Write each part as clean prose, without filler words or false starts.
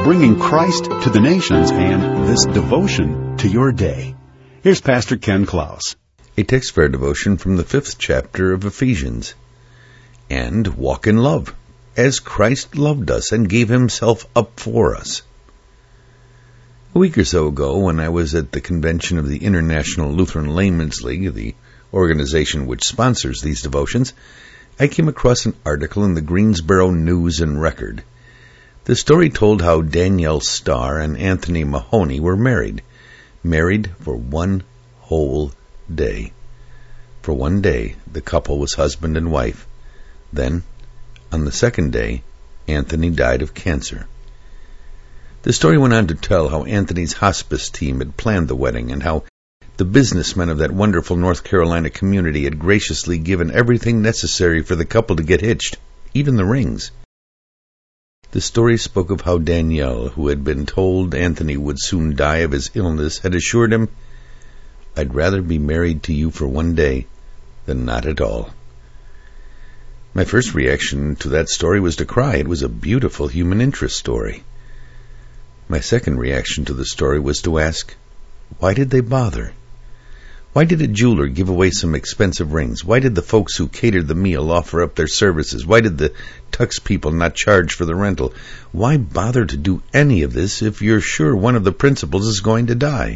bringing Christ to the nations and this devotion to your day. Here's Pastor Ken Klaus. A text for our devotion from the 5th chapter of Ephesians. And walk in love, as Christ loved us and gave himself up for us. A week or so ago, when I was at the convention of the International Lutheran Laymen's League, the organization which sponsors these devotions, I came across an article in the Greensboro News and Record. The story told how Danielle Starr and Anthony Mahoney were married for one whole day. For one day, the couple was husband and wife. Then, on the second day, Anthony died of cancer. The story went on to tell how Anthony's hospice team had planned the wedding and how the businessmen of that wonderful North Carolina community had graciously given everything necessary for the couple to get hitched, even the rings. The story spoke of how Danielle, who had been told Anthony would soon die of his illness, had assured him, "I'd rather be married to you for one day than not at all." My first reaction to that story was to cry. It was a beautiful human interest story. My second reaction to the story was to ask, why did they bother? Why did a jeweler give away some expensive rings? Why did the folks who catered the meal offer up their services? Why did the tux people not charge for the rental? Why bother to do any of this if you're sure one of the principals is going to die?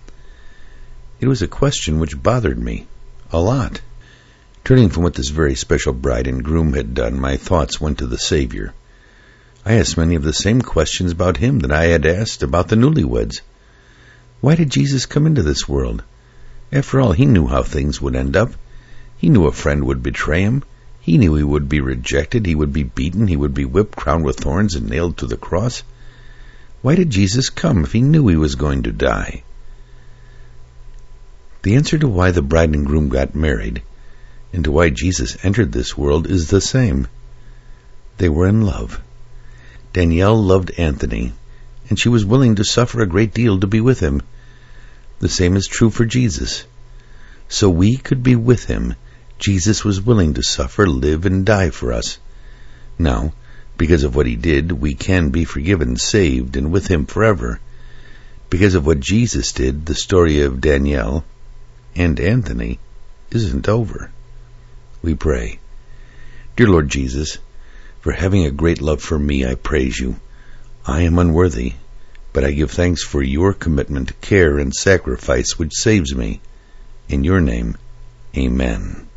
It was a question which bothered me a lot. Turning from what this very special bride and groom had done, my thoughts went to the Savior. I asked many of the same questions about him that I had asked about the newlyweds. Why did Jesus come into this world? After all, he knew how things would end up. He knew a friend would betray him. He knew he would be rejected. He would be beaten. He would be whipped, crowned with thorns, and nailed to the cross. Why did Jesus come if he knew he was going to die? The answer to why the bride and groom got married and to why Jesus entered this world is the same. They were in love. Danielle loved Anthony, and she was willing to suffer a great deal to be with him. The same is true for Jesus. So we could be with him. Jesus was willing to suffer, live, and die for us. Now, because of what he did, we can be forgiven, saved, and with him forever. Because of what Jesus did, the story of Danielle and Anthony isn't over. We pray. Dear Lord Jesus, for having a great love for me, I praise you. I am unworthy, but I give thanks for your commitment, care, and sacrifice which saves me. In your name, amen.